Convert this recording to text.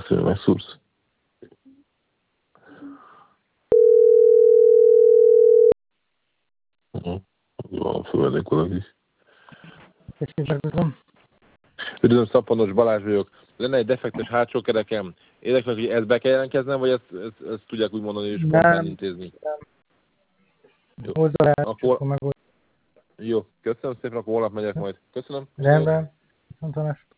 Köszönöm, megszúrsz. Van, fölvennék valaki. Üdvözlöm, Szappanos Balázs vagyok. Lenne egy defektes hátsó kerekem. Érdekel, hogy ezt be kell jelentkeznem, vagy ezt tudják úgy mondani, és spontán intézni? Jó. Hozzá Akkor... Jó, köszönöm szépen, akkor holnap megyek majd. Köszönöm. Rendben. Viszontlátásra.